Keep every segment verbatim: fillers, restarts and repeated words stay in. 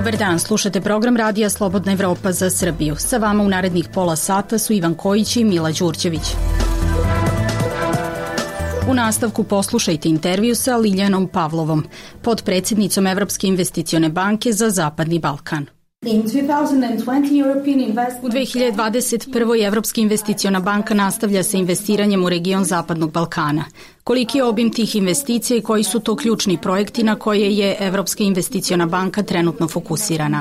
Dobar dan, slušate program Radija Slobodna Evropa za Srbiju. Sa vama u narednih pola sata su Ivan Kojić i Mila Đurđević. U nastavku poslušajte intervju sa Liljanom Pavlovom, podpredsednicom Evropske investicione banke za Zapadni Balkan. U dve hiljade dvadeset prvoj. Evropska investiciona banka nastavlja sa investiranjem u region Zapadnog Balkana. Koliki je obim tih investicija i koji su to ključni projekti na koje je Evropska investiciona banka trenutno fokusirana?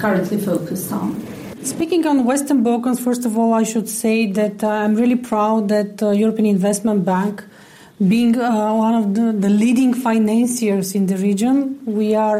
Speaking on Western Balkans, first of all, I should say that uh, I'm really proud that uh, European Investment Bank, being uh, one of the, the leading financiers in the region, we are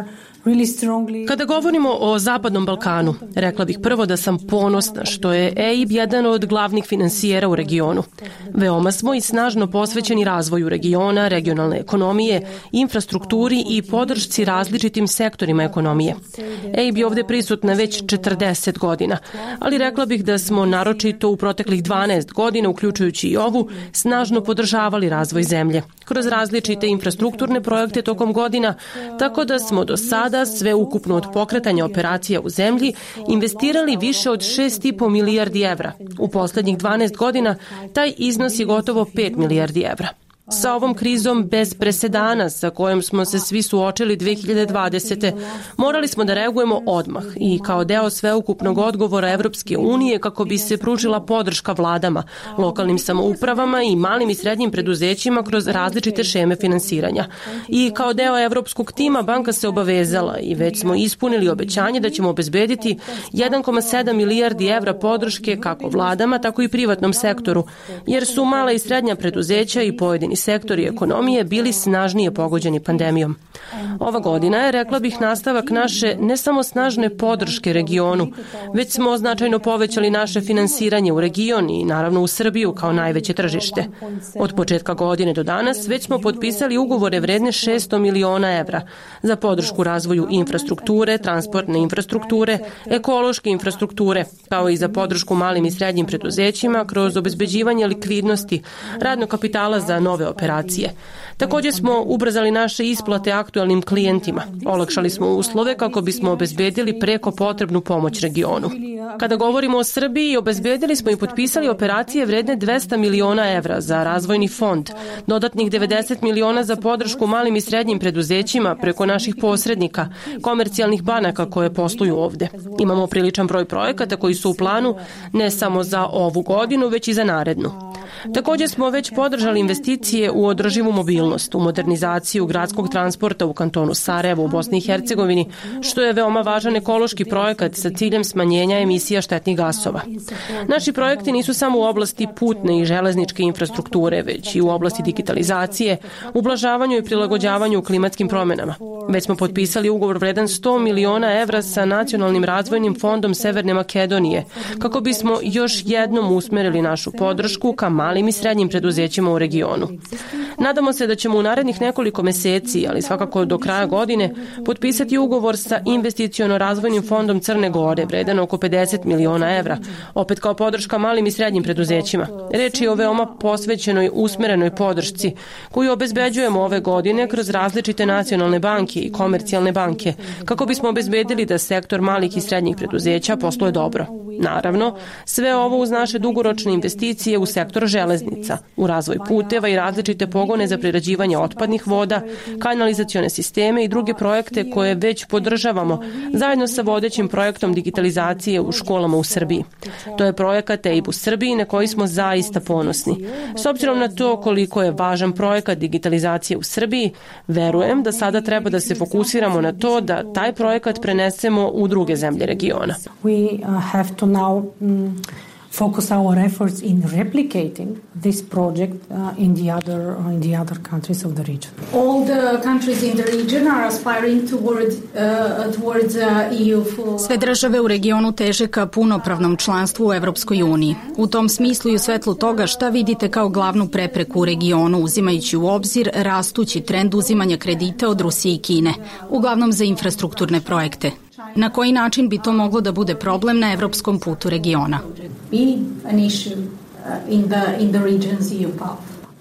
Kada govorimo o Zapadnom Balkanu, rekla bih prvo da sam ponosna što je E I B jedan od glavnih finansijera u regionu. Veoma smo i snažno posvećeni razvoju regiona, regionalne ekonomije, infrastrukturi i podršci različitim sektorima ekonomije. E I B je ovde prisutna već četrdeset godina, ali rekla bih da smo naročito u proteklih dvanaest godina, uključujući i ovu, snažno podržavali razvoj zemlje kroz različite infrastrukturne projekte tokom godina, tako da smo do sada sve ukupno od pokretanja operacija u zemlji investirali više od šest i po milijardi evra. U poslednjih dvanaest godina taj iznos je gotovo pet milijardi evra. Sa ovom krizom bez presedana sa kojom smo se svi suočili dve hiljade dvadesete. morali smo da reagujemo odmah i kao deo sveukupnog odgovora Evropske unije kako bi se pružila podrška vladama, lokalnim samoupravama i malim i srednjim preduzećima kroz različite šeme finansiranja. I kao deo evropskog tima banka se obavezala i već smo ispunili obećanje da ćemo obezbediti jedan zarez sedam milijardi evra podrške kako vladama, tako i privatnom sektoru, jer su mala i srednja preduzeća i pojedini sektori ekonomije bili snažnije pogođeni pandemijom. Ova godina je, rekla bih, nastavak naše ne samo snažne podrške regionu, već smo značajno povećali naše finansiranje u region i naravno u Srbiju kao najveće tržište. Od početka godine do danas već smo potpisali ugovore vredne šesto miliona evra za podršku razvoju infrastrukture, transportne infrastrukture, ekološke infrastrukture, kao i za podršku malim i srednjim preduzećima kroz obezbeđivanje likvidnosti, radnog kapitala za nove operacije. Također smo ubrzali naše isplate aktuelnim klijentima. Olakšali smo uslove kako bismo obezbedili preko potrebnu pomoć regionu. Kada govorimo o Srbiji, obezbedili smo i potpisali operacije vredne dvesta miliona evra za razvojni fond, dodatnih devedeset miliona za podršku malim i srednjim preduzećima preko naših posrednika, komercijalnih banaka koje posluju ovde. Imamo priličan broj projekata koji su u planu ne samo za ovu godinu, već i za narednu. Također smo već podržali investicije u održivu mobilnost, u modernizaciju gradskog transporta u kantonu Sarajevo u Bosni i Hercegovini, što je veoma važan ekološki projekat sa ciljem smanjenja emisija štetnih gasova. Naši projekti nisu samo u oblasti putne i železničke infrastrukture, već i u oblasti digitalizacije, ublažavanju i prilagođavanju klimatskim promenama. Već smo potpisali ugovor vredan sto miliona evra sa Nacionalnim razvojnim fondom Severne Makedonije, kako bismo još jednom usmerili našu podršku ka malim i srednjim preduzećima u regionu. Nadamo se da ćemo u narednih nekoliko meseci, ali svakako do kraja godine, potpisati ugovor sa Investiciono-razvojnim fondom Crne Gore, vredan oko pedeset miliona evra, opet kao podrška malim i srednjim preduzećima. Reč je o veoma posvećenoj, usmerenoj podršci, koju obezbeđujemo ove godine kroz različite nacionalne banke i komercijalne banke, kako bismo obezbedili da sektor malih i srednjih preduzeća posluje dobro. Naravno, sve ovo uz naše dugoročne investicije u sektor železnica, u razvoj puteva i različite pogone za prerađivanje otpadnih voda, kanalizacione sisteme i druge projekte koje već podržavamo zajedno sa vodećim projektom digitalizacije u školama u Srbiji. To je projekat E I B u Srbiji na koji smo zaista ponosni. S obzirom na to koliko je važan projekat digitalizacije u Srbiji, verujem da sada treba da se fokusiramo na to da taj projekat prenesemo u druge zemlje regiona. We have to now um, focus our efforts in replicating this project uh, in the other uh, in the other countries of the region. All the countries in the region are aspiring toward uh, towards uh, E U full. Sve države u regionu teže ka punopravnom članstvu u Evropskoj uniji. U tom smislu i u svetlu toga šta vidite kao glavnu prepreku u regionu, uzimajući u obzir rastući trend uzimanja kredita od Rusije i Kine, uglavnom za infrastrukturne projekte. Na koji način bi to moglo da bude problem na evropskom putu regiona? Be an issue in the in the region's E U path.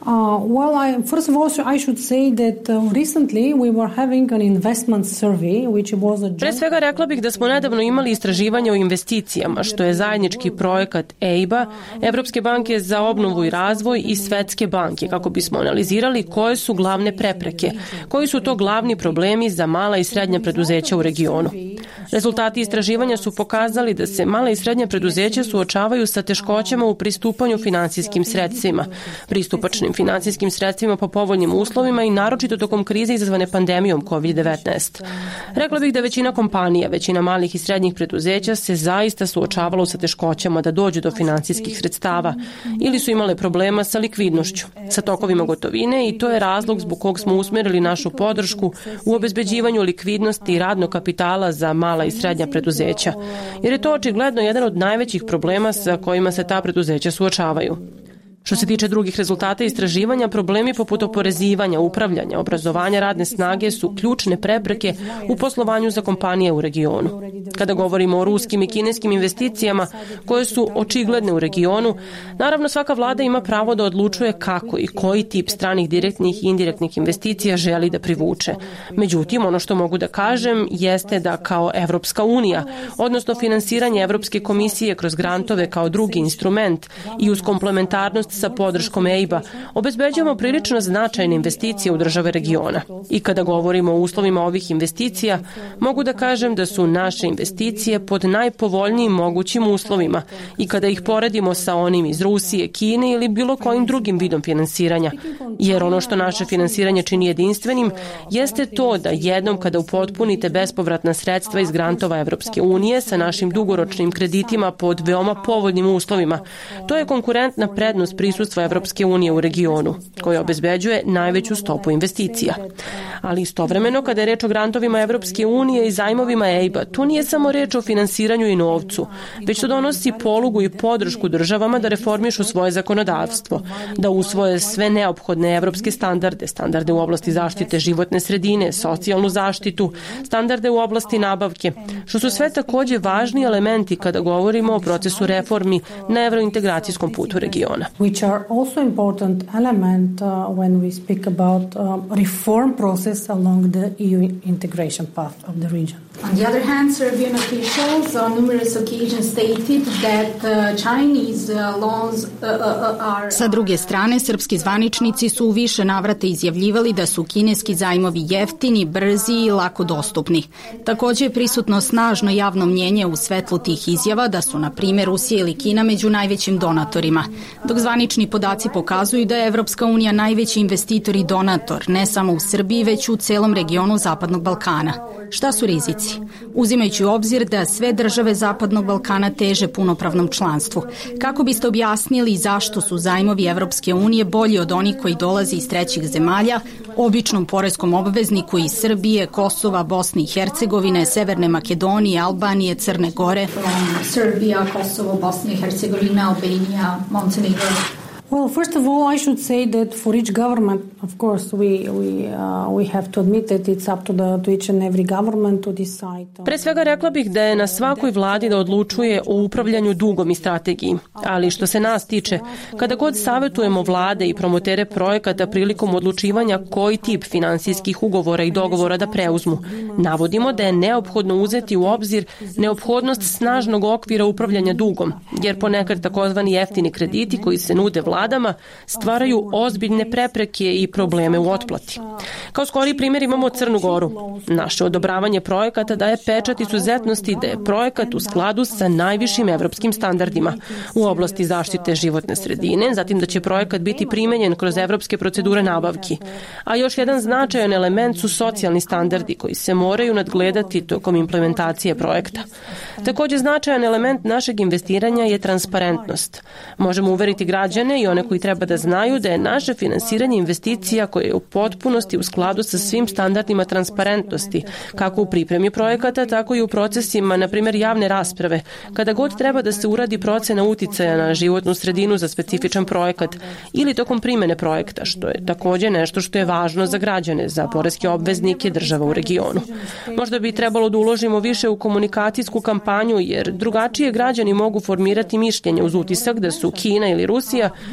Uh, well, I, first of all, I should say that uh, recently we were having an investment survey, which was a... Pre svega rekla bih da smo nedavno imali istraživanje o investicijama, što je zajednički projekat E I B-a, Evropske banke za obnovu i razvoj i Svetske banke, kako bismo analizirali koje su glavne prepreke, koji su to glavni problemi za mala i srednja preduzeća u regionu. Rezultati istraživanja su pokazali da se mala i srednja preduzeća suočavaju sa teškoćama u pristupanju finansijskim sredstvima, pristupačnim finansijskim sredstvima po povoljnim uslovima i naročito tokom krize izazvane pandemijom kovid devetnaest. Rekla bih da većina kompanija, većina malih i srednjih preduzeća se zaista suočavalo sa teškoćama da dođu do finansijskih sredstava ili su imale problema sa likvidnošću, sa tokovima gotovine i to je razlog zbog kog smo usmerili našu podršku u obezbeđivanju likvidnosti i radnog kapitala za mala i srednja preduzeća, jer je to očigledno jedan od najvećih problema sa kojima se ta preduzeća suočavaju. Što se tiče drugih rezultata istraživanja, problemi poput oporezivanja, upravljanja, obrazovanja radne snage su ključne prepreke u poslovanju za kompanije u regionu. Kada govorimo o ruskim i kineskim investicijama koje su očigledne u regionu, naravno svaka vlada ima pravo da odlučuje kako i koji tip stranih direktnih i indirektnih investicija želi da privuče. Međutim, ono što mogu da kažem jeste da kao Evropska unija, odnosno finansiranje Evropske komisije kroz grantove kao drugi instrument i uz komplementarnost sa podrškom E I B-a, obezbeđujemo prilično značajne investicije u države regiona. I kada govorimo o uslovima ovih investicija, mogu da kažem da su naše investicije pod najpovoljnijim mogućim uslovima i kada ih poredimo sa onim iz Rusije, Kine ili bilo kojim drugim vidom finansiranja. Jer ono što naše finansiranje čini jedinstvenim jeste to da jednom kada upotpunite bespovratna sredstva iz grantova Evropske unije sa našim dugoročnim kreditima pod veoma povoljnim uslovima, to je konkurentna prednost prisustva Evropske unije u regionu, koja obezbeđuje najveću stopu investicija. Ali istovremeno, kada je reč o grantovima Evropske unije i zajmovima E I B-a, tu nije samo reč o finansiranju i novcu, već to donosi polugu i podršku državama da reformišu svoje zakonodavstvo, da usvoje sve neophodne evropske standarde, standarde u oblasti zaštite životne sredine, socijalnu zaštitu, standarde u oblasti nabavke, što su sve takođe važni elementi kada govorimo o procesu reformi na evrointegracijskom putu regiona. Which are also important element uh, when we speak about uh, reform process along the E U integration path of the region. On the other hand, Serbian officials on numerous occasions stated that uh, Chinese uh, loans uh, uh, are... Sa druge strane, srpski zvaničnici su u više navrata izjavljivali da su kineski zajmovi jeftini, brzi i lako dostupni. Takođe je prisutno snažno javno mnjenje u svetlu tih izjava da su, na primjer, Rusija ili Kina među najvećim donatorima, dok zvanični podaci pokazuju da je Evropska unija najveći investitor i donator, ne samo u Srbiji, već u celom regionu Zapadnog Balkana. Šta su rizici? Uzimajući u obzir da sve države Zapadnog Balkana teže punopravnom članstvu, kako biste objasnili zašto su zajmovi Evropske unije bolji od onih koji dolaze iz trećih zemalja, običnom poreskom obvezniku iz Srbije, Kosova, Bosne i Hercegovine, Severne Makedonije, Albanije, Crne Gore? Srbija, Kosovo, Bosna i Hercegovina, Albanija, Montenegro. Well, first of all, I should say that for each government, of course, we we uh, we have to admit that it's up to the to each and every government to decide. Pre svega rekla bih da je na svakoj vladi da odlučuje o upravljanju dugom i strategiji, ali što se nas tiče, kada god savetujemo vlade i promotere projekata prilikom odlučivanja koji tip finansijskih ugovora i dogovora da preuzmu, navodimo da je neophodno uzeti u obzir neophodnost snažnog okvira upravljanja dugom, jer ponekad takozvani jeftini krediti koji se nude vladama stvaraju ozbiljne prepreke i probleme u otplati. Kao skori primjer imamo Crnu Goru. Naše odobravanje projekata daje pečat izuzetnosti da je projekat u skladu sa najvišim evropskim standardima u oblasti zaštite životne sredine, zatim da će projekat biti primenjen kroz evropske procedure nabavki. A još jedan značajan element su socijalni standardi koji se moraju nadgledati tokom implementacije projekta. Takođe značajan element našeg investiranja je transparentnost. Možemo uveriti građane i one koji treba da znaju da je naše finansiranje investicija koje je u potpunosti u skladu sa svim standardima transparentnosti, kako u pripremi projekata, tako i u procesima, na primjer javne rasprave, kada god treba da se uradi procena uticaja na životnu sredinu za specifičan projekat ili tokom primene projekta, što je takođe nešto što je važno za građane, za poreske obveznike država u regionu. Možda bi trebalo da uložimo više u komunikacijsku kampanju, jer drugačije građani mogu formirati mišljenje uz utisak da su Kina ili Rusija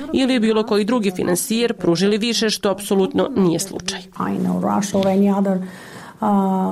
ili bilo koji drugi finansijer pružili više, što apsolutno nije slučaj. Uh,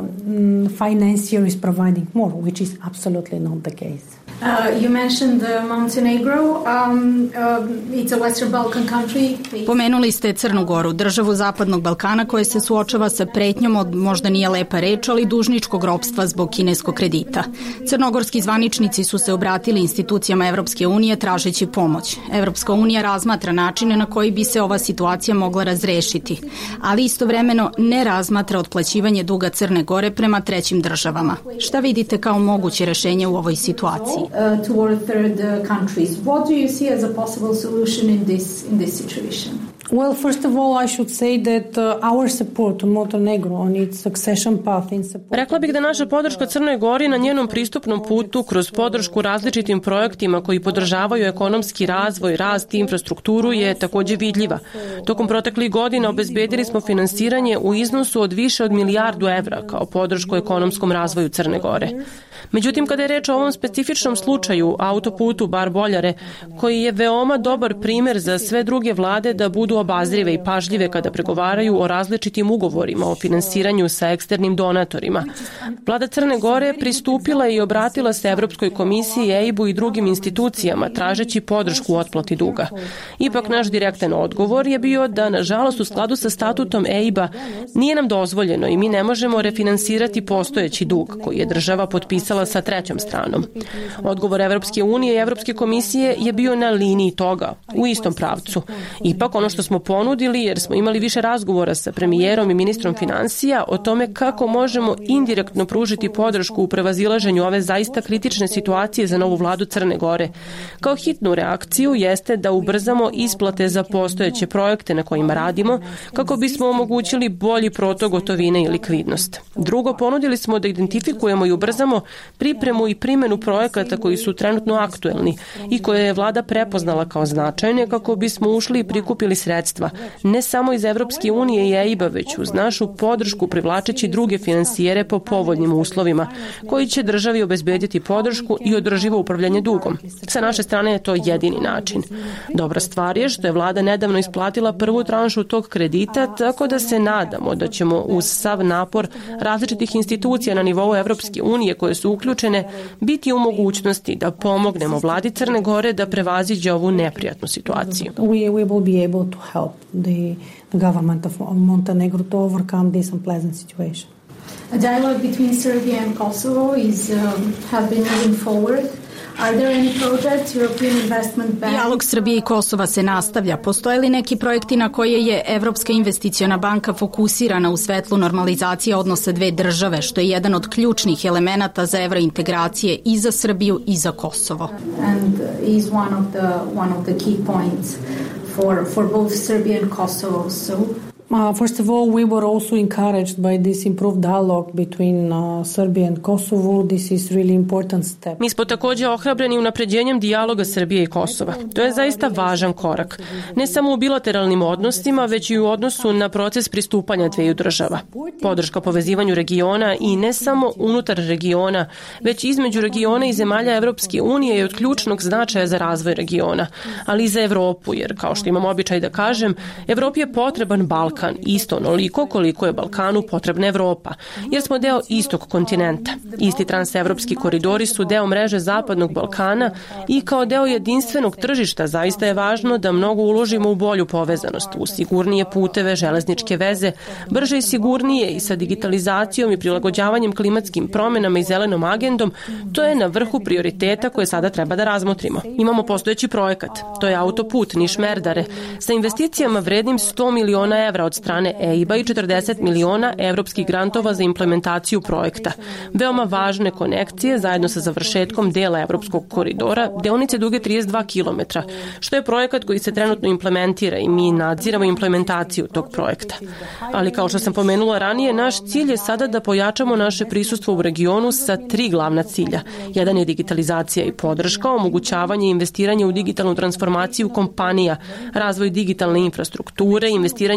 financier is providing more, which is absolutely not the case. Uh, you mentioned uh, Montenegro. Um, uh, it's a Western Balkan country. Pomenuli ste Crnu Goru, državu Zapadnog Balkana koja se suočava sa pretnjom od, možda nije lepa reč, ali dužničkog ropstva zbog kineskog kredita. Crnogorski zvaničnici su se obratili institucijama Evropske unije tražeći pomoć. Evropska unija razmatra načine na koji bi se ova situacija mogla razrešiti, ali istovremeno ne razmatra otplaćivanje duga Crne Gore prema trećim državama. Šta vidite kao moguće rešenje u ovoj situaciji? Uh, toward third uh, countries. What do you see as a possible solution in this in this situation? Well, first of all, I should say that uh, our support to Montenegro on its succession path in support... Rekla bih da naša podrška Crnoj Gori na njenom pristupnom putu kroz podršku različitim projektima koji podržavaju ekonomski razvoj, rast i infrastrukturu je takođe vidljiva. Tokom proteklih godina obezbedili smo finansiranje u iznosu od više od milijardu evra kao podršku ekonomskom razvoju Crne Gore. Međutim, kada je reč o ovom specifičnom slučaju, autoputu Bar-Boljare, koji je veoma dobar primer za sve druge vlade da budu obazrive i pažljive kada pregovaraju o različitim ugovorima o finansiranju sa eksternim donatorima. Vlada Crne Gore pristupila i obratila se Evropskoj komisiji, E I B-u i drugim institucijama tražeći podršku u otplati duga. Ipak naš direktan odgovor je bio da, nažalost, u skladu sa statutom E I B-a nije nam dozvoljeno i mi ne možemo refinansirati postojeći dug koji je država potpisala sa trećom stranom. Odgovor Evropske unije i Evropske komisije je bio na liniji toga, u istom pravcu. Ipak ono što smo ponudili, jer smo imali više razgovora sa premijerom i ministrom finansija o tome kako možemo indirektno pružiti podršku u prevazilaženju ove zaista kritične situacije za novu vladu Crne Gore. Kao hitnu reakciju jeste da ubrzamo isplate za postojeće projekte na kojima radimo, kako bismo omogućili bolji protok gotovine i likvidnost. Drugo, ponudili smo da identifikujemo i ubrzamo pripremu i primjenu projekata koji su trenutno aktuelni i koje je vlada prepoznala kao značajne kako bismo ušli i prikupili sredstva, ne samo iz Evropske unije i E I B-a, već uz našu podršku privlačeći druge finansijere po povoljnim uslovima, koji će državi obezbediti podršku i održivo upravljanje dugom. Sa naše strane je to jedini način. Dobra stvar je što je vlada nedavno isplatila prvu tranšu tog kredita, tako da se nadamo da ćemo uz sav napor različitih institucija na nivou Evropske unije koje su uključene biti u mogućnosti da pomognemo vladi Crne Gore da prevaziđe ovu neprijatnu situaciju. We, we will be able to help the, the government of Montenegro to overcome this unpleasant situation. A dialogue between Serbia and Kosovo is um, have been moving forward. Are there any projects European Investment Bank? Dijalog Srbije i Kosova se nastavlja. Postoje li neki projekti na koje je Evropska investiciona banka fokusirana u svetlu normalizacije odnosa dve države, što je jedan od ključnih elemenata za evrointegracije i za Srbiju i za Kosovo? And is one of the one of the key points for for both Serbia and Kosovo. So Uh, first of all, we were also encouraged by this improved dialogue between uh, Serbia and Kosovo. This is really important step. Mi smo takođe ohrabreni unapređenjem dijaloga Srbije i Kosova. To je zaista važan korak. Ne samo u bilateralnim odnosima, već i u odnosu na proces pristupanja dveju država. Podrška povezivanju regiona i ne samo unutar regiona, već između regiona i zemalja Evropske unije je od ključnog značaja za razvoj regiona, ali i za Evropu, jer kao što imam običaj da kažem, Evropi je potreban Balkan, isto onoliko koliko je Balkanu potrebna Evropa, jer smo deo istog kontinenta. Isti transevropski koridori su deo mreže Zapadnog Balkana i kao deo jedinstvenog tržišta zaista je važno da mnogo uložimo u bolju povezanost, u sigurnije puteve, železničke veze, brže i sigurnije i sa digitalizacijom i prilagođavanjem klimatskim promenama i zelenom agendom. To je na vrhu prioriteta koje sada treba da razmotrimo. Imamo postojeći projekat, to je autoput Niš-Merdare, sa investicijama vrednim sto miliona evra od strane E I B-a i četrdeset miliona evropskih grantova za implementaciju projekta. Veoma važne konekcije zajedno sa završetkom dela evropskog koridora, deonice duge trideset dva kilometra, što je projekat koji se trenutno implementira i mi nadziramo implementaciju tog projekta. Ali kao što sam pomenula ranije, naš cilj je sada da pojačamo naše prisustvo u regionu sa tri glavna cilja. Jedan je digitalizacija i podrška, omogućavanje i investiranje u digitalnu transformaciju kompanija, razvoj digitalne infrastrukture, investiranje u primjenu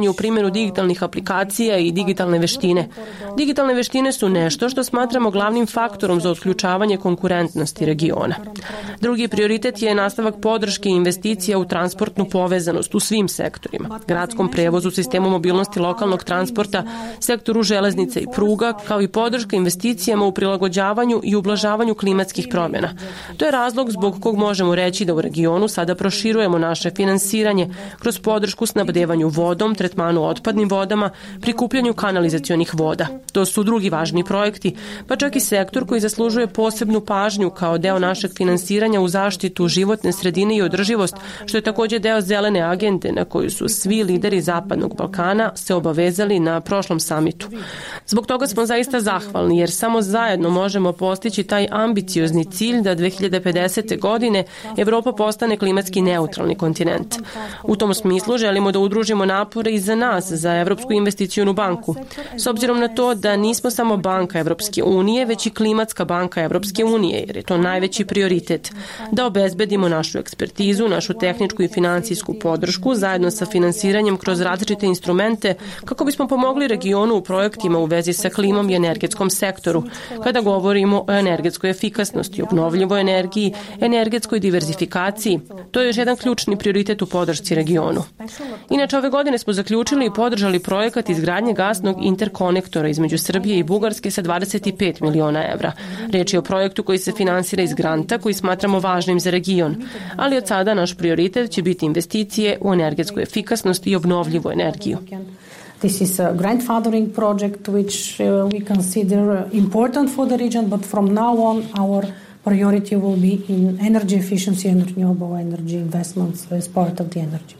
primjenu digitalnih aplikacija i digitalne veštine. Digitalne veštine su nešto što smatramo glavnim faktorom za otključavanje konkurentnosti regiona. Drugi prioritet je nastavak podrške i investicija u transportnu povezanost u svim sektorima, gradskom prevozu, sistemu mobilnosti lokalnog transporta, sektoru železnice i pruga, kao i podrška investicijama u prilagođavanju i ublažavanju klimatskih promjena. To je razlog zbog kog možemo reći da u regionu sada proširujemo naše finansiranje kroz podršku snabdevanju vodom, tretmanu otpadnim vodama, prikupljanju kanalizacionih voda. To su drugi važni projekti, pa čak i sektor koji zaslužuje posebnu pažnju kao deo našeg finansiranja u zaštitu životne sredine i održivost, što je također deo zelene agende na koju su svi lideri Zapadnog Balkana se obavezali na prošlom samitu. Zbog toga smo zaista zahvalni jer samo zajedno možemo postići taj ambiciozni cilj da dve hiljade pedesete. godine Evropa postane klimatski neutralni kontinent. U tom smislu želimo da udružimo napore i za nas, za Evropsku investicionu banku. S obzirom na to da nismo samo banka Evropske unije, već i klimatska banka Evropske unije, jer je to najveći prioritet. Da obezbedimo našu ekspertizu, našu tehničku i finansijsku podršku zajedno sa finansiranjem kroz različite instrumente kako bismo pomogli regionu u projektima u vezi sa klimom i energetskom sektoru, kada govorimo o energetskoj efikasnosti, obnovljivoj energiji, energetskoj diverzifikaciji. To je još jedan ključni prioritet u podršci regionu. Inače, ove godine smo zaključili i podržali projekat izgradnje gasnog interkonektora između Srbije i Bugarske sa dvadeset pet miliona evra. Riječ je o projektu koji se finansira iz granta koji smatramo važnim za region, ali od sada naš prioritet će biti investicije u energetsku efikasnost i obnovljivu energiju. This is a grandfathering project which uh, we consider important for the region, but from now on our priority will be in energy efficiency and renewable energy investments as part of the energy.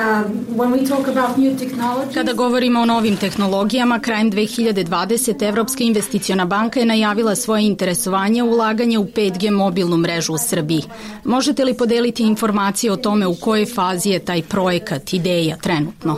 Kada govorimo o novim tehnologijama, krajem dve hiljade dvadesete. Evropska investiciona banka je najavila svoje interesovanje u ulaganje u pet G mobilnu mrežu u Srbiji. Možete li podeliti informacije o tome u kojoj fazi je taj projekat, ideja trenutno?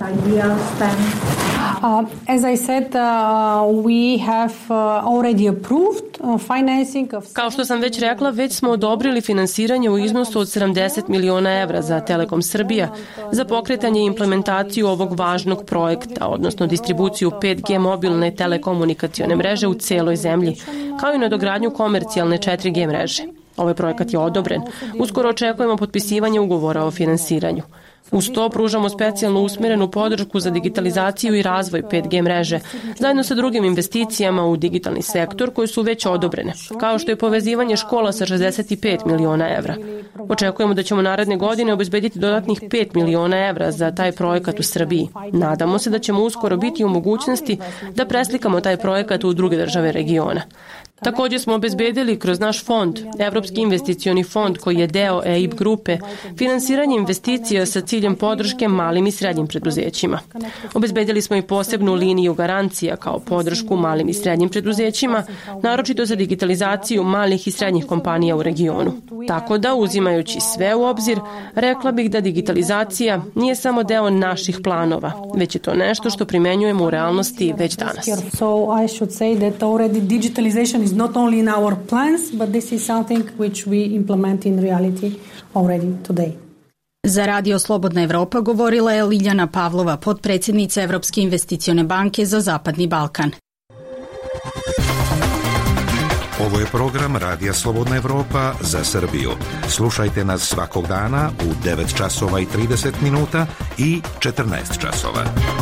Uh, as I said, uh, we have uh, already approved uh, financing of... Kao što sam već rekla, već smo odobrili finansiranje u iznosu od sedamdeset miliona evra za Telekom Srbija za pokretanje i implementaciju ovog važnog projekta, odnosno distribuciju pet G mobilne telekomunikacione mreže u celoj zemlji, kao i nadogradnju komercijalne četiri G mreže. Ovaj projekat je odobren. Uskoro očekujemo potpisivanje ugovora o finansiranju. Uz to pružamo specijalno usmjerenu podršku za digitalizaciju i razvoj pet G mreže, zajedno sa drugim investicijama u digitalni sektor koje su već odobrene, kao što je povezivanje škola sa šezdeset pet miliona evra. Očekujemo da ćemo naredne godine obezbediti dodatnih pet miliona evra za taj projekat u Srbiji. Nadamo se da ćemo uskoro biti u mogućnosti da preslikamo taj projekat u druge države regiona. Također smo obezbedili kroz naš fond, Evropski investicioni fond koji je deo E I B grupe, finansiranje investicija sa ciljem podrške malim i srednjim preduzećima. Obezbedili smo i posebnu liniju garancija kao podršku malim i srednjim preduzećima, naročito za digitalizaciju malih i srednjih kompanija u regionu. Tako da, uzimajući sve u obzir, rekla bih da digitalizacija nije samo deo naših planova, već je to nešto što primenjujemo u realnosti već danas. So I should say that already digitalization is not only in our plans, but this is something which we implement in reality already today. Za Radio Slobodna Evropa govorila je Liljana Pavlova, potpredsjednica Evropske investicione banke za Zapadni Balkan. Ovo je program Radija Slobodna Evropa za Srbiju. Slušajte nas svakog dana u devet časova i trideset minuta i četrnaest časova.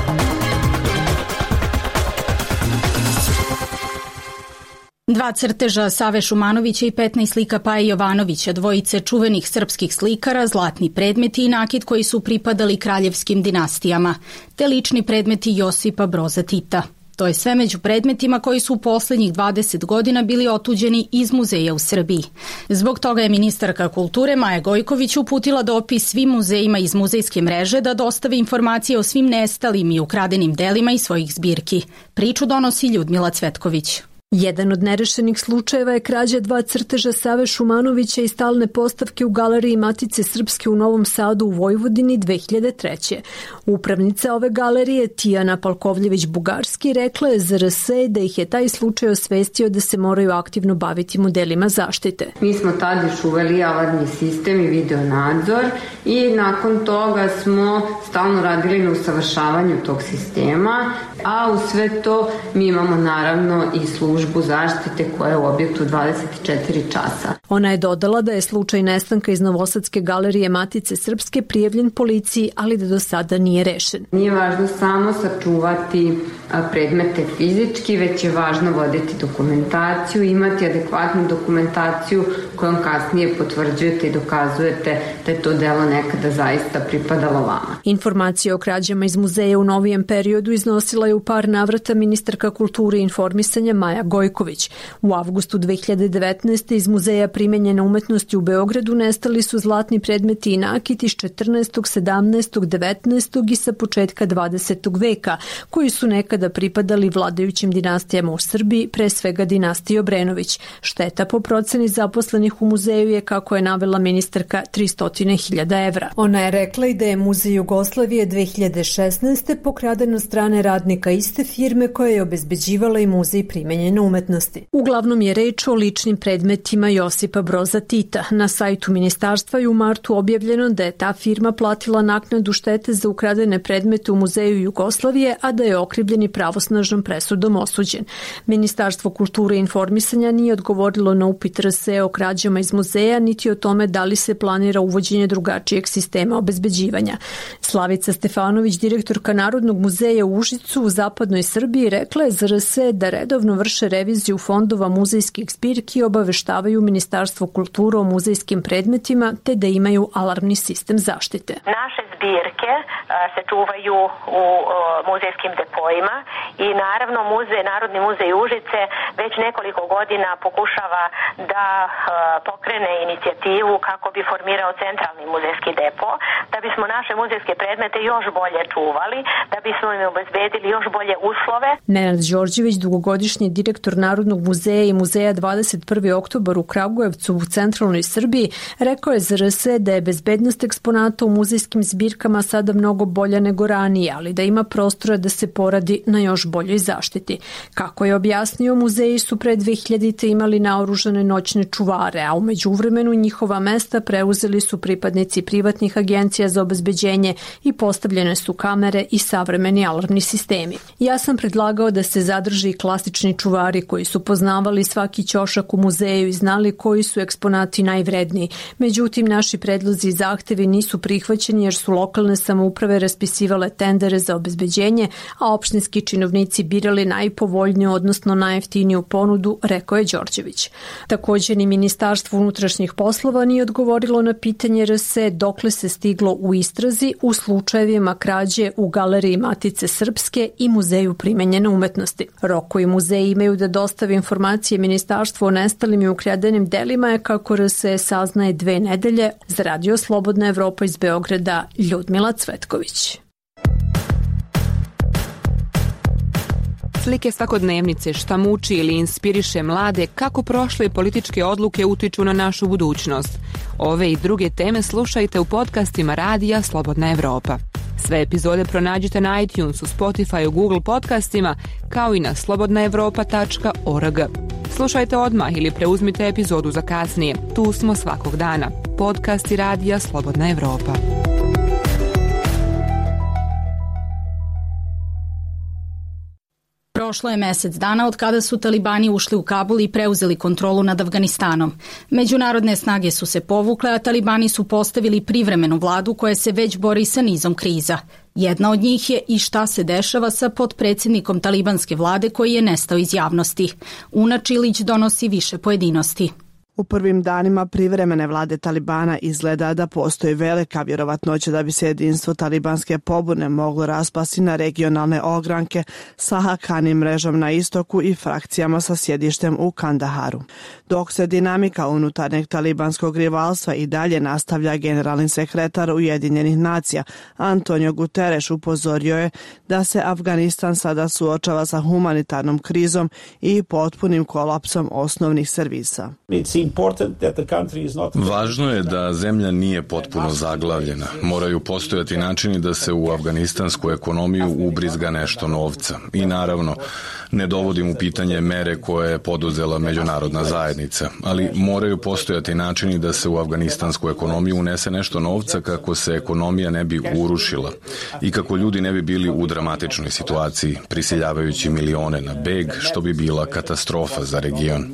Dva crteža Save Šumanovića i petnaest slika Paje Jovanovića, dvojice čuvenih srpskih slikara, zlatni predmeti i nakit koji su pripadali kraljevskim dinastijama, te lični predmeti Josipa Broza Tita. To je sve među predmetima koji su u posljednjih dvadeset godina bili otuđeni iz muzeja u Srbiji. Zbog toga je ministarka kulture Maja Gojković uputila dopis svim muzejima iz muzejske mreže da dostave informacije o svim nestalim i ukradenim delima iz svojih zbirki. Priču donosi Ljudmila Cvetković. Jedan od nerešenih slučajeva je krađa dva crteža Save Šumanovića i stalne postavke u Galeriji Matice Srpske u Novom Sadu u Vojvodini dve hiljade treće. Upravnica ove galerije, Tijana Palkovljević-Bugarski, rekla je za R S E da ih je taj slučaj osvestio da se moraju aktivno baviti modelima zaštite. Mi smo tad još uveli alarmni sistem i video nadzor i nakon toga smo stalno radili na usavršavanju tog sistema, a u sve to mi imamo naravno i službu zaštite koja je u objektu dvadeset četiri časa. Ona je dodala da je slučaj nestanka iz Novosadske galerije Matice Srpske prijavljen policiji, ali da do sada nije rešen. Nije važno samo sačuvati predmete fizički, već je važno voditi dokumentaciju, imati adekvatnu dokumentaciju kojom kasnije potvrđujete i dokazujete da je to delo nekada zaista pripadalo vama. Informacije o krađama iz muzeja u novijem periodu iznosila je u par navrata ministarka kulture i informisanja Maja Gojković. U avgustu dve hiljade devetnaeste. iz Muzeja primenjene umetnosti u Beogradu nestali su zlatni predmeti i nakit iz četrnaestog, sedamnaestog, devetnaestog i sa početka dvadesetog veka, koji su nekada pripadali vladajućim dinastijama u Srbiji, pre svega dinastiji Obrenović. Šteta po proceni zaposlenih u muzeju je, kako je navela ministarka, tristo hiljada evra. Ona je rekla i da je Muzej Jugoslavije dve hiljade šesnaeste. pokraden od strane radnika iste firme koja je obezbeđivala i Muzej primenjene umetnosti. Uglavnom je reč o ličnim predmetima Josipa Broza Tita. Na sajtu ministarstva je u martu objavljeno da je ta firma platila naknadu štete za ukradene predmete u Muzeju Jugoslavije, a da je okrivljeni pravosnažnom presudom osuđen. Ministarstvo kulture i informisanja nije odgovorilo na upit R S E o krađama iz muzeja, niti o tome da li se planira uvođenje drugačijeg sistema obezbeđivanja. Slavica Stefanović, direktorka Narodnog muzeja u Užicu u zapadnoj Srbiji, rekla je za R S E da redovno vrše reviziju fondova muzejskih zbirki i obaveštavaju Ministarstvo kulture o muzejskim predmetima, te da imaju alarmni sistem zaštite. Naše zbirke se čuvaju u muzejskim depojima i naravno muzej, Narodni muzej Užice već nekoliko godina pokušava da pokrene inicijativu kako bi formirao centralni muzejski depo, da bismo naše muzejske predmete još bolje čuvali, da bismo im obezbedili još bolje uslove. Nenad Đorđević, dugogodišnji direktor Narodnog muzeja i Muzeja dvadeset prvi oktobar u Kragujevcu u centralnoj Srbiji, rekao je za R S E da je bezbednost eksponata u muzejskim zbirkama sada mnogo bolja nego ranije, ali da ima prostora da se poradi na još boljoj zaštiti. Kako je objasnio, muzeji su pre dve hiljadite. imali naoružane noćne čuvare, a u međuvremenu njihova mesta preuzeli su pripadnici privatnih agencija za obezbeđenje i postavljene su kamere i savremeni alarmni sistemi. Ja sam predlagao da se zadrži klasični čuvari koji su poznavali svaki ćošak u muzeju i znali koji su eksponati najvredniji. Međutim, naši predlozi i zahtevi nisu prihvaćeni jer su lokalne samouprave raspisivale tendere za obezbeđenje, a opštinski činovnici birali najpovoljniju, odnosno najjeftiniju ponudu, rekao je Đorđević. Također ni Ministarstvo unutrašnjih poslova nije odgovorilo na pitanje R S E dokle se stiglo u istrazi u slučajevima krađe u Galeriji Matice Srpske i Muzeju primenjene umetnosti. Rok koji muzeji imaju da dostave informacije Ministarstvu o nestalim i ukradenim delima je, kako R S E saznaje, dve nedelje. Za Radio Slobodna Evropa iz Beograda, Ljudmila Cvetković. Slike svakodnevnice, šta muči ili inspiriše mlade, kako prošle političke odluke utiču na našu budućnost. Ove i druge teme slušajte u podcastima Radija Slobodna Evropa. Sve epizode pronađite na iTunesu, Spotify, Google podcastima, kao i na slobodna evropa tačka org. Slušajte odmah ili preuzmite epizodu za kasnije. Tu smo svakog dana. Podcasti Radija Slobodna Evropa. Prošlo je mesec dana od kada su talibani ušli u Kabul i preuzeli kontrolu nad Afganistanom. Međunarodne snage su se povukle, a talibani su postavili privremenu vladu koja se već bori sa nizom kriza. Jedna od njih je i šta se dešava sa potpredsjednikom talibanske vlade koji je nestao iz javnosti. Una Čilić donosi više pojedinosti. U prvim danima privremene vlade Talibana izgleda da postoji velika vjerovatnoća da bi se jedinstvo talibanske pobune moglo raspasti na regionalne ogranke sa Haqqani mrežom na istoku i frakcijama sa sjedištem u Kandaharu. Dok se dinamika unutarnjeg talibanskog rivalstva i dalje nastavlja, generalni sekretar Ujedinjenih nacija Antonio Guterres upozorio je da se Afganistan sada suočava sa humanitarnom krizom i potpunim kolapsom osnovnih servisa. Važno je da zemlja nije potpuno zaglavljena. Moraju postojati načini da se u afganistansku ekonomiju ubrizga nešto novca. I naravno, ne dovodim u pitanje mere koje je poduzela međunarodna zajednica, ali moraju postojati načini da se u afganistansku ekonomiju unese nešto novca kako se ekonomija ne bi urušila i kako ljudi ne bi bili u dramatičnoj situaciji, prisiljavajući milione na beg, što bi bila katastrofa za region.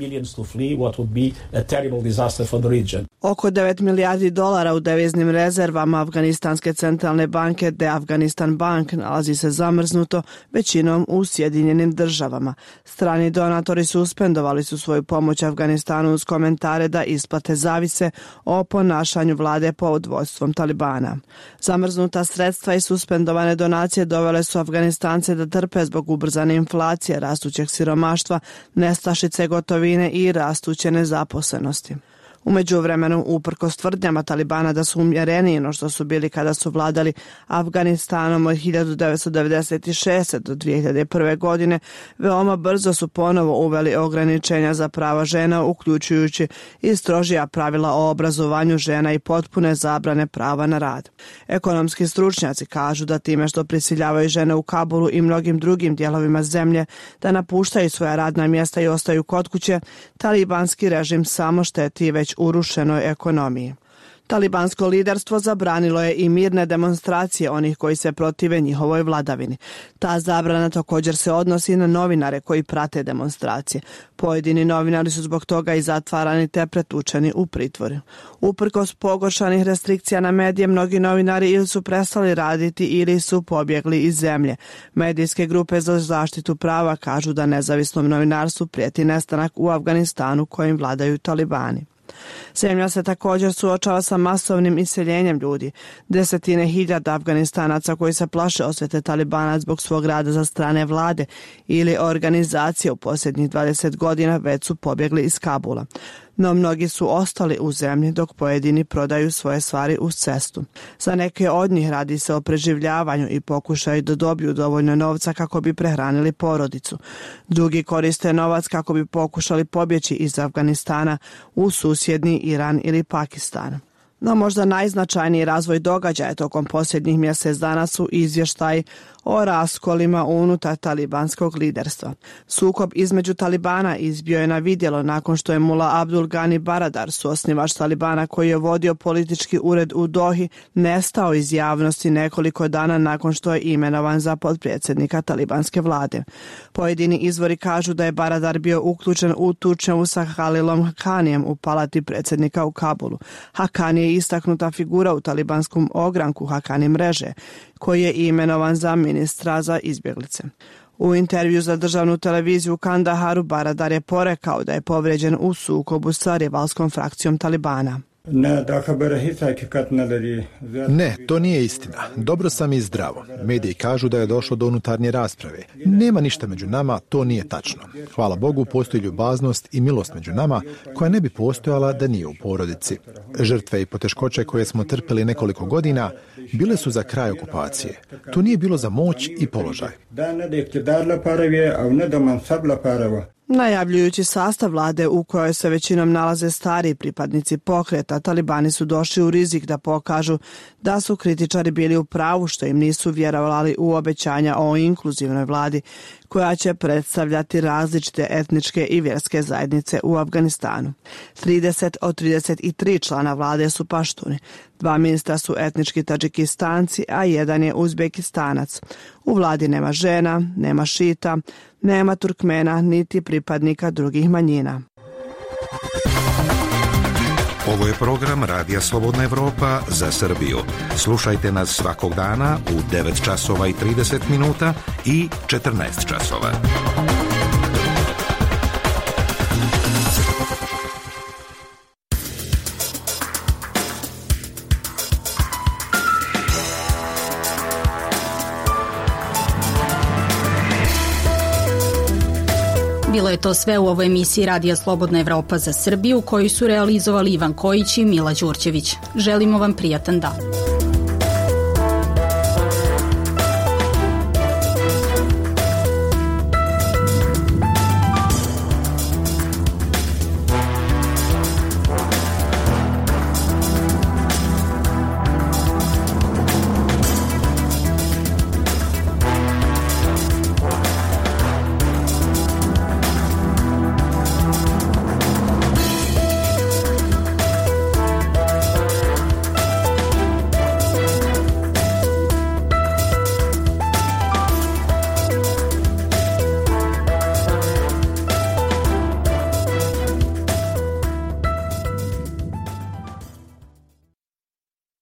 Oko devet milijardi dolara u deviznim rezervama Afganistanske centralne banke The Afghanistan Bank nalazi se zamrznuto, većinom u Sjedinjenim državama. Strani donatori suspendovali su svoju pomoć Afganistanu uz komentare da isplate zavise o ponašanju vlade pod vodstvom Talibana. Zamrznuta sredstva i suspendovane donacije dovele su Afganistance da trpe zbog ubrzane inflacije, rastućeg siromaštva, nestašice gotovine i rastuće nezaposlenosti. U međuvremenu, uprkos tvrdnjama Talibana da su umjereniji no što su bili kada su vladali Afganistanom od hiljadu devetsto devedeset šeste. do dvije hiljade prve. godine, veoma brzo su ponovo uveli ograničenja za prava žena, uključujući i strožija pravila o obrazovanju žena i potpune zabrane prava na rad. Ekonomski stručnjaci kažu da time što prisiljavaju žene u Kabulu i mnogim drugim dijelovima zemlje da napuštaju svoja radna mjesta i ostaju kod kuće, talibanski režim samo šteti već urušenoj ekonomiji. Talibansko liderstvo zabranilo je i mirne demonstracije onih koji se protive njihovoj vladavini. Ta zabrana također se odnosi na novinare koji prate demonstracije. Pojedini novinari su zbog toga i zatvarani te pretučeni u pritvoru. Uprkos pogoršanih restrikcija na medije, mnogi novinari ili su prestali raditi ili su pobjegli iz zemlje. Medijske grupe za zaštitu prava kažu da nezavisnom novinarstvu prijeti nestanak u Afganistanu kojim vladaju Talibani. Zemlja se također suočava sa masovnim iseljenjem ljudi. Desetine hiljada Afganistanaca koji se plaše osvete Talibana zbog svog rada za strane vlade ili organizacije u posljednjih dvadeset godina već su pobjegli iz Kabula. No mnogi su ostali u zemlji dok pojedini prodaju svoje stvari uz cestu. Za neke od njih radi se o preživljavanju i pokušaju da dobiju dovoljno novca kako bi prehranili porodicu. Drugi koriste novac kako bi pokušali pobjeći iz Afganistana u susjedni Iran ili Pakistan. No možda najznačajniji razvoj događaja tokom posljednjih mjesec dana su izvještaji o raskolima unutar talibanskog liderstva. Sukob između Talibana izbio je na vidjelo nakon što je Mula Abdul Ghani Baradar, suosnivač Talibana koji je vodio politički ured u Dohi, nestao iz javnosti nekoliko dana nakon što je imenovan za potpredsjednika talibanske vlade. Pojedini izvori kažu da je Baradar bio uključen u tučnjavu sa Halilom Haqqanijem u palati predsjednika u Kabulu. Haqqani je istaknuta figura u talibanskom ogranku Haqqani mreže, koji je imenovan za ministra za izbjeglice. U intervju za državnu televiziju u Kandaharu Baradar je porekao da je povrijeđen u sukobu sa rivalskom frakcijom Talibana. Ne, to nije istina. Dobro sam i zdravo. Mediji kažu da je došlo do unutarnje rasprave. Nema ništa među nama, to nije tačno. Hvala Bogu, postoji ljubaznost i milost među nama koja ne bi postojala da nije u porodici. Žrtve i poteškoće koje smo trpili nekoliko godina bile su za kraj okupacije. To nije bilo za moć i položaj. Najavljujući sastav vlade u kojoj se većinom nalaze stari pripadnici pokreta, Talibani su došli u rizik da pokažu da su kritičari bili u pravu što im nisu vjerovali u obećanja o inkluzivnoj vladi koja će predstavljati različite etničke i vjerske zajednice u Afganistanu. trideset od trideset tri člana vlade su paštuni. Dva ministra su etnički Tadžikistanci, a jedan je Uzbekistanac. U vladi nema žena, nema šita, nema Turkmena, niti pripadnika drugih manjina. Ovo je program Radija Slobodna Evropa za Srbiju. Slušajte nas svakog dana u devet časova i trideset minuta i četrnaest časova. Bilo je to sve u ovoj emisiji Radija Slobodna Evropa za Srbiju, koju su realizovali Ivan Kojić i Mila Đurđević. Želimo vam prijatan dan.